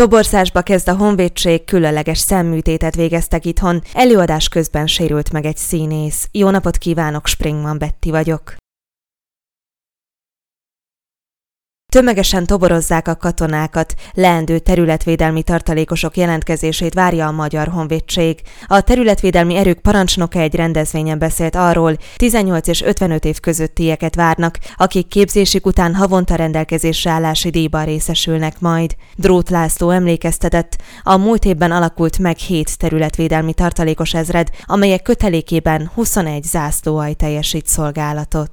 Toborzássba kezd a honvédség, különleges szemműtétet végeztek itthon, előadás közben sérült meg egy színész. Jó napot kívánok, Springman Betty vagyok. Tömegesen toborozzák a katonákat, leendő területvédelmi tartalékosok jelentkezését várja a Magyar Honvédség. A területvédelmi erők parancsnoka egy rendezvényen beszélt arról, 18 és 55 év közöttieket várnak, akik képzésük után havonta rendelkezésre állási díjban részesülnek majd. Dróth László emlékeztetett, a múlt évben alakult meg 7 területvédelmi tartalékos ezred, amelyek kötelékében 21 zászlóalj teljesít szolgálatot.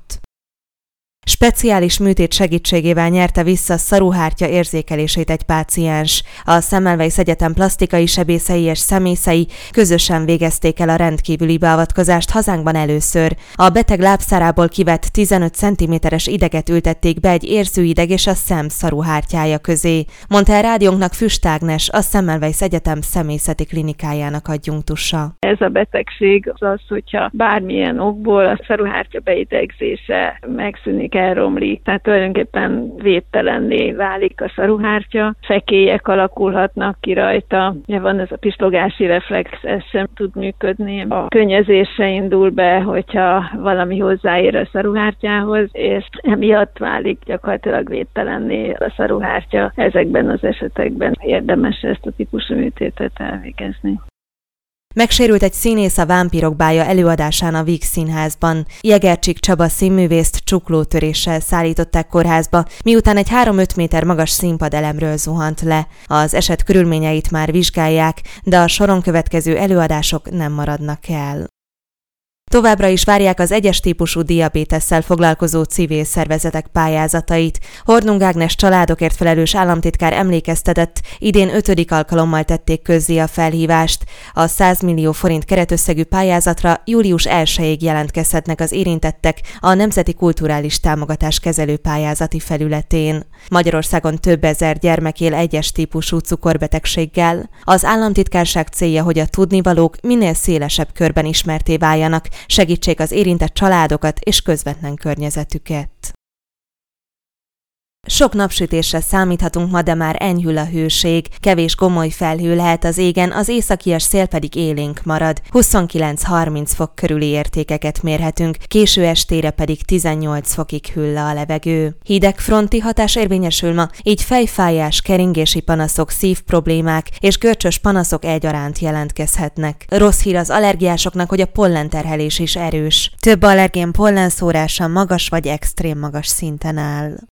Speciális műtét segítségével nyerte vissza szaruhártya érzékelését egy páciens. A Semmelweis Egyetem plastikai sebészei és szemészei közösen végezték el a rendkívüli beavatkozást hazánkban először. A beteg lábszárából kivett 15 cm-es ideget ültették be egy érzőideg és a szem szaruhártyája közé, mondta el rádiónknak Füst Ágnes, a Semmelweis Egyetem szemészeti klinikájának adjunktusa. Ez a betegség az, hogyha bármilyen okból a szaruhártya beidegzése megszűnik, elromlik, tehát tulajdonképpen védtelenné válik a szaruhártya, fekélyek alakulhatnak ki rajta, van ez a pislogási reflex, ez sem tud működni. A könnyezés se indul be, hogyha valami hozzáér a szaruhártyához, és emiatt válik gyakorlatilag védtelenné a szaruhártya. Ezekben az esetekben érdemes ezt a típusú műtétet elvégezni. Megsérült egy színész a Vámpírok bája előadásán a Víg Színházban. Jegercsik Csaba színművészt csuklótöréssel szállították kórházba, miután egy 3-5 méter magas színpadelemről zuhant le. Az eset körülményeit már vizsgálják, de a soron következő előadások nem maradnak el. Továbbra is várják az egyes típusú diabétesszel foglalkozó civil szervezetek pályázatait. Hornung Ágnes családokért felelős államtitkár emlékeztetett, idén 5. alkalommal tették közzé a felhívást. A 100 millió forint keretösszegű pályázatra július 1-ig jelentkezhetnek az érintettek a Nemzeti Kulturális Támogatás kezelő pályázati felületén. Magyarországon több ezer gyermek él egyes típusú cukorbetegséggel. Az államtitkárság célja, hogy a tudnivalók minél szélesebb körben ismertté váljanak, segítsék az érintett családokat és közvetlen környezetüket. Sok napsütésre számíthatunk ma, de már enyhül a hőség. Kevés gomoly felhő lehet az égen, az északias szél pedig élénk marad. 29-30 fok körüli értékeket mérhetünk, késő estére pedig 18 fokig hűl le a levegő. Hidegfronti hatás érvényesül ma, így fejfájás, keringési panaszok, szívproblémák és görcsös panaszok egyaránt jelentkezhetnek. Rossz hír az allergiásoknak, hogy a pollenterhelés is erős. Több allergén pollenszórása magas vagy extrém magas szinten áll.